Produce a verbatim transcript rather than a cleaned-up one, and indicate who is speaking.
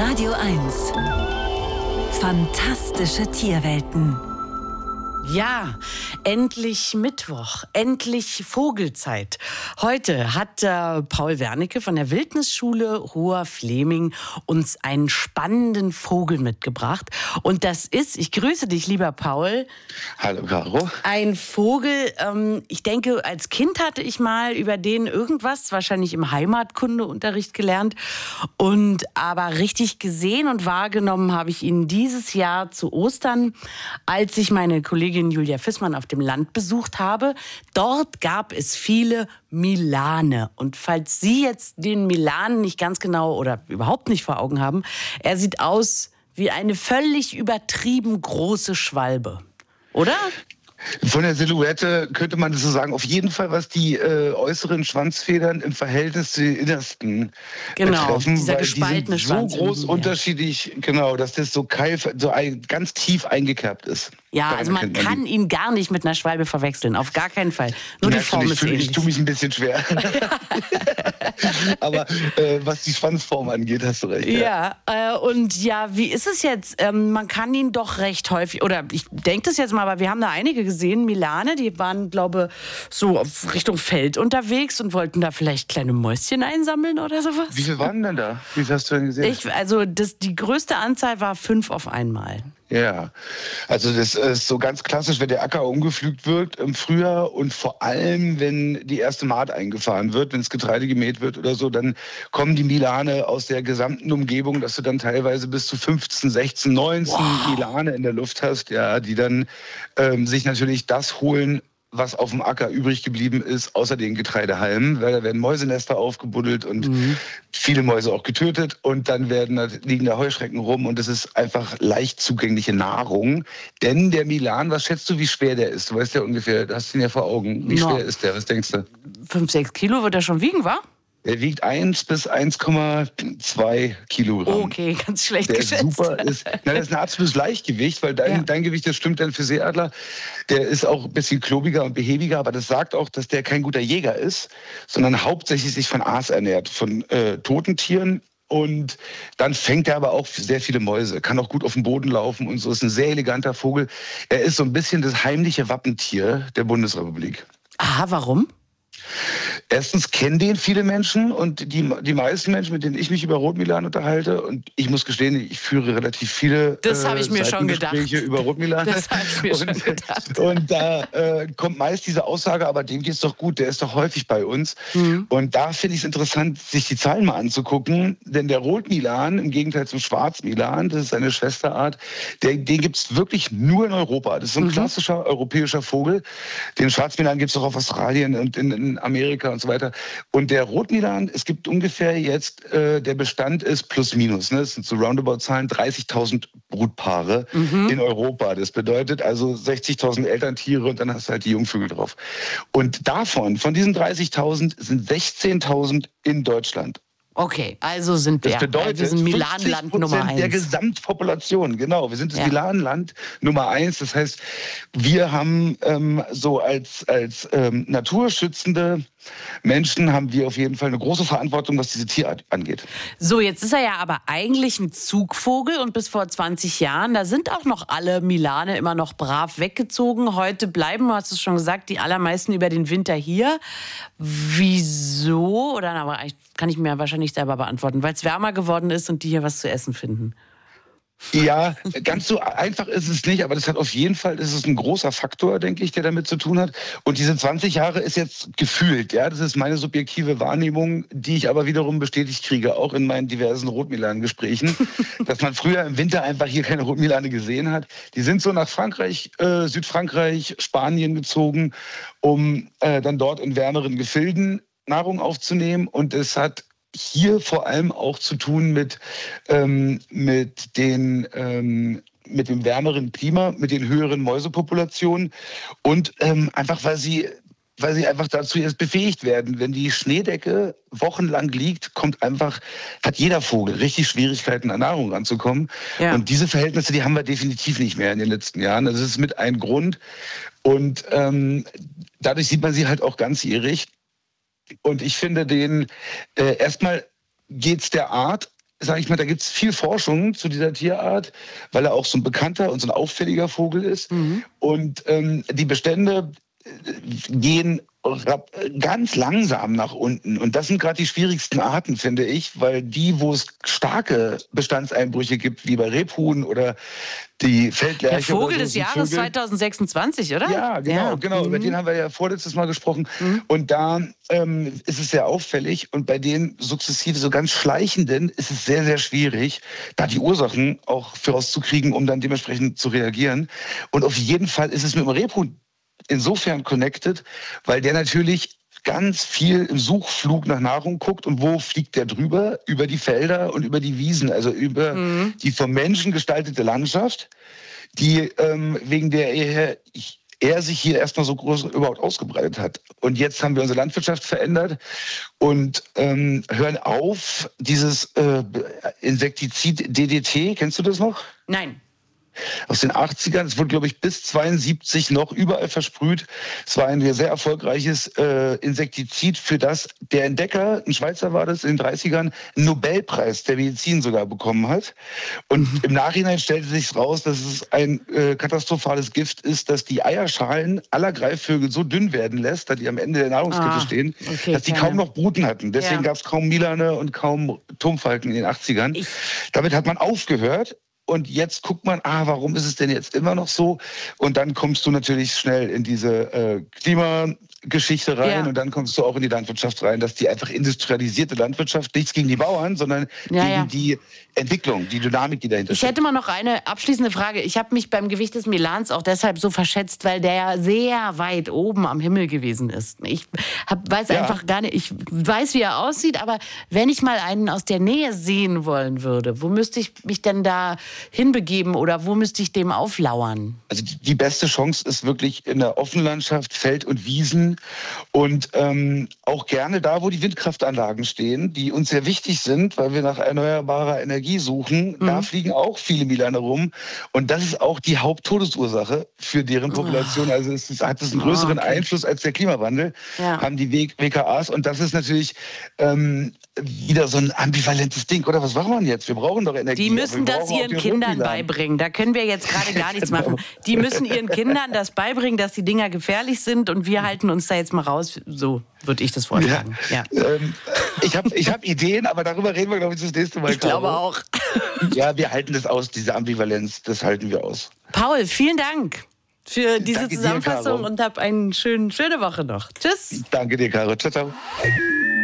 Speaker 1: Radio eins. Fantastische Tierwelten.
Speaker 2: Ja, endlich Mittwoch, endlich Vogelzeit. Heute hat äh, Paul Wernicke von der Wildnisschule Hoher-Fleming uns einen spannenden Vogel mitgebracht. Und das ist, ich grüße dich, lieber Paul.
Speaker 3: Hallo, Caro.
Speaker 2: Ein Vogel, ähm, ich denke, als Kind hatte ich mal über den irgendwas, wahrscheinlich im Heimatkundeunterricht gelernt. Und aber richtig gesehen und wahrgenommen habe ich ihn dieses Jahr zu Ostern, als ich meine Kollegin Julia Fissmann auf dem Land besucht habe. Dort gab es viele Milane. Und falls Sie jetzt den Milan nicht ganz genau oder überhaupt nicht vor Augen haben, er sieht aus wie eine völlig übertrieben große Schwalbe. Oder?
Speaker 3: Von der Silhouette könnte man das so sagen. Auf jeden Fall, was die äh, äußeren Schwanzfedern im Verhältnis zu den innersten
Speaker 2: genau,
Speaker 3: betreffen.
Speaker 2: Dieser
Speaker 3: weil
Speaker 2: gespaltene
Speaker 3: die sind
Speaker 2: Schwanz.
Speaker 3: so groß unterschiedlich, genau, dass das so, keif, so ein, ganz tief eingekerbt ist.
Speaker 2: Ja,
Speaker 3: Daran
Speaker 2: also man kann
Speaker 3: man
Speaker 2: ihn gar nicht mit einer Schwalbe verwechseln. Auf gar keinen Fall. Nur
Speaker 3: ja,
Speaker 2: die Form
Speaker 3: ich,
Speaker 2: ist
Speaker 3: ich,
Speaker 2: ähnlich.
Speaker 3: Ich tue mich ein bisschen schwer. Aber äh, was die Schwanzform angeht, hast du recht.
Speaker 2: Ja, ja äh, und ja, wie ist es jetzt? Ähm, man kann ihn doch recht häufig, oder ich denke das jetzt mal, aber wir haben da einige gesehen, Milane, die waren, glaube ich, so auf Richtung Feld unterwegs und wollten da vielleicht kleine Mäuschen einsammeln oder sowas.
Speaker 3: Wie viele waren denn da? Wie viel hast du denn gesehen?
Speaker 2: Ich, also das, die größte Anzahl war fünf auf einmal.
Speaker 3: Ja, also das ist so ganz klassisch, wenn der Acker umgepflügt wird im Frühjahr und vor allem, wenn die erste Maat eingefahren wird, wenn das Getreide gemäht wird oder so, dann kommen die Milane aus der gesamten Umgebung, dass du dann teilweise bis zu fünfzehn, sechzehn, neunzehn wow. Milane in der Luft hast, ja, die dann ähm, sich natürlich das holen, was auf dem Acker übrig geblieben ist, außer den Getreidehalmen, weil da werden Mäusenester aufgebuddelt und mhm. viele Mäuse auch getötet und dann werden da, liegen da Heuschrecken rum und das ist einfach leicht zugängliche Nahrung. Denn der Milan, was schätzt du, wie schwer der ist? Du weißt ja ungefähr, du hast ihn ja vor Augen. Wie no. schwer ist der? Was denkst du?
Speaker 2: Fünf, sechs Kilo wird er schon wiegen, wa?
Speaker 3: Er wiegt eins bis eins Komma zwei Kilogramm.
Speaker 2: Okay, ganz schlecht
Speaker 3: der
Speaker 2: geschätzt.
Speaker 3: Super ist, na, das ist ein absolutes Leichtgewicht, weil dein, ja. dein Gewicht, das stimmt dann für Seeadler. Der ist auch ein bisschen klobiger und behäbiger, aber das sagt auch, dass der kein guter Jäger ist, sondern hauptsächlich sich von Aas ernährt, von äh, toten Tieren. Und dann fängt er aber auch sehr viele Mäuse, kann auch gut auf dem Boden laufen und so. Ist ein sehr eleganter Vogel. Er ist so ein bisschen das heimliche Wappentier der Bundesrepublik.
Speaker 2: Aha, warum?
Speaker 3: Erstens kennen den viele Menschen und die, die meisten Menschen, mit denen ich mich über Rotmilan unterhalte, und ich muss gestehen, ich führe relativ viele
Speaker 2: das äh, ich mir schon gedacht.
Speaker 3: über Rotmilan.
Speaker 2: Das habe ich mir
Speaker 3: und,
Speaker 2: schon gedacht.
Speaker 3: Und da äh, kommt meist diese Aussage, aber dem geht's doch gut, der ist doch häufig bei uns. Mhm. Und da finde ich es interessant, sich die Zahlen mal anzugucken, denn der Rotmilan, im Gegenteil zum Schwarzmilan, das ist seine Schwesterart, der, den gibt's wirklich nur in Europa. Das ist so ein mhm. klassischer europäischer Vogel. Den Schwarzmilan gibt's auch auf Australien und in, in Amerika und so weiter. Und der Rotmilan, es gibt ungefähr jetzt, äh, der Bestand ist plus minus, ne? Das sind so Roundabout-Zahlen, dreißigtausend Brutpaare mhm. in Europa. Das bedeutet also sechzigtausend Elterntiere und dann hast du halt die Jungvögel drauf. Und davon, von diesen dreißigtausend, sind sechzehntausend in Deutschland.
Speaker 2: Okay, also sind wir,
Speaker 3: das bedeutet,
Speaker 2: wir sind Milanland Nummer eins.
Speaker 3: Der Gesamtpopulation, genau. Wir sind das
Speaker 2: ja.
Speaker 3: Milanland Nummer eins. Das heißt, wir haben ähm, so als, als ähm, naturschützende Menschen haben wir auf jeden Fall eine große Verantwortung, was diese Tierart angeht.
Speaker 2: So, jetzt ist er ja aber eigentlich ein Zugvogel und bis vor zwanzig Jahren, da sind auch noch alle Milane immer noch brav weggezogen. Heute bleiben, du hast es schon gesagt, die allermeisten über den Winter hier. Wieso? Oder aber kann ich mir wahrscheinlich selber beantworten, weil es wärmer geworden ist und die hier was zu essen finden.
Speaker 3: Ja, ganz so einfach ist es nicht, aber das hat auf jeden Fall, das ist ein großer Faktor, denke ich, der damit zu tun hat. Und diese zwanzig Jahre ist jetzt gefühlt, ja, das ist meine subjektive Wahrnehmung, die ich aber wiederum bestätigt kriege, auch in meinen diversen Rotmilan-Gesprächen, dass man früher im Winter einfach hier keine Rotmilane gesehen hat. Die sind so nach Frankreich, äh, Südfrankreich, Spanien gezogen, um äh, dann dort in wärmeren Gefilden Nahrung aufzunehmen, und es hat hier vor allem auch zu tun mit, ähm, mit, den, ähm, mit dem wärmeren Klima, mit den höheren Mäusepopulationen und ähm, einfach, weil sie, weil sie einfach dazu erst befähigt werden. Wenn die Schneedecke wochenlang liegt, kommt einfach, hat jeder Vogel richtig Schwierigkeiten, an Nahrung ranzukommen. Ja. Und diese Verhältnisse, die haben wir definitiv nicht mehr in den letzten Jahren. Das ist mit ein Grund. Und ähm, dadurch sieht man sie halt auch ganzjährig. Und ich finde den, äh, erstmal geht's der Art sage ich mal, da gibt es viel Forschung zu dieser Tierart, weil er auch so ein bekannter und so ein auffälliger Vogel ist. Mhm. Und ähm, die Bestände gehen ganz langsam nach unten. Und das sind gerade die schwierigsten Arten, finde ich, weil die, wo es starke Bestandseinbrüche gibt, wie bei Rebhuhn oder die Feldlerche.
Speaker 2: Der Vogel
Speaker 3: oder so,
Speaker 2: des Jahres
Speaker 3: Vögel.
Speaker 2: zwanzig sechsundzwanzig, oder?
Speaker 3: Ja, genau, ja. genau. Mhm. Über den haben wir ja vorletztes Mal gesprochen. Mhm. Und da ähm, ist es sehr auffällig. Und bei den sukzessive, so ganz schleichenden, ist es sehr, sehr schwierig, da die Ursachen auch für rauszukriegen, um dann dementsprechend zu reagieren. Und auf jeden Fall ist es mit dem Rebhuhn insofern connected, weil der natürlich ganz viel im Suchflug nach Nahrung guckt. Und wo fliegt der drüber? Über die Felder und über die Wiesen, also über mhm. die vom Menschen gestaltete Landschaft, die ähm, wegen der er, er sich hier erstmal so groß überhaupt ausgebreitet hat. Und jetzt haben wir unsere Landwirtschaft verändert und ähm, hören auf, dieses äh, Insektizid D D T, kennst du das noch?
Speaker 2: Nein.
Speaker 3: Aus den achtzigern, es wurde, glaube ich, bis zweiundsiebzig noch überall versprüht. Es war ein sehr erfolgreiches äh, Insektizid, für das der Entdecker, ein Schweizer war das, in den dreißigern, einen Nobelpreis der Medizin sogar bekommen hat. Und mhm. im Nachhinein stellte sich raus, dass es ein äh, katastrophales Gift ist, das die Eierschalen aller Greifvögel so dünn werden lässt, da die am Ende der Nahrungskette ah, stehen, okay, dass die keine. kaum noch Bruten hatten. Deswegen ja. gab es kaum Milane und kaum Turmfalken in den achtzigern. Ich. Damit hat man aufgehört. Und jetzt guckt man, ah, warum ist es denn jetzt immer noch so? Und dann kommst du natürlich schnell in diese äh, Klimageschichte rein ja. und dann kommst du auch in die Landwirtschaft rein, dass die einfach industrialisierte Landwirtschaft, nichts gegen die Bauern, sondern ja, gegen ja. die Entwicklung, die Dynamik, die dahinter
Speaker 2: ich
Speaker 3: steht.
Speaker 2: Ich hätte mal noch eine abschließende Frage. Ich habe mich beim Gewicht des Melans auch deshalb so verschätzt, weil der ja sehr weit oben am Himmel gewesen ist. Ich hab, weiß ja. einfach gar nicht, ich weiß, wie er aussieht, aber wenn ich mal einen aus der Nähe sehen wollen würde, wo müsste ich mich denn da hinbegeben oder wo müsste ich dem auflauern?
Speaker 3: Also die, die beste Chance ist wirklich in der Offenlandschaft, Feld und Wiesen und ähm, auch gerne da, wo die Windkraftanlagen stehen, die uns sehr wichtig sind, weil wir nach erneuerbarer Energie suchen. Mhm. Da fliegen auch viele Milane rum und das ist auch die Haupttodesursache für deren Population. Also es ist, hat es einen größeren oh, okay. Einfluss als der Klimawandel, ja. haben die W K As und das ist natürlich ähm, wieder so ein ambivalentes Ding. Oder was machen wir jetzt? Wir brauchen doch Energie.
Speaker 2: Die müssen das ihren Kindern beibringen. Da können wir jetzt gerade gar nichts machen. Die müssen ihren Kindern das beibringen, dass die Dinger gefährlich sind und wir halten uns da jetzt mal raus. So würde ich das vorschlagen. Ja.
Speaker 3: Ja. Ähm, ich habe ich hab Ideen, aber darüber reden wir, glaube ich, das nächste Mal.
Speaker 2: Ich glaube auch.
Speaker 3: Ja, wir halten das aus, diese Ambivalenz, das halten wir aus.
Speaker 2: Paul, vielen Dank für diese
Speaker 3: Danke
Speaker 2: Zusammenfassung
Speaker 3: dir,
Speaker 2: und hab eine schöne, schöne Woche noch. Tschüss.
Speaker 3: Danke dir, Caro. Ciao, ciao.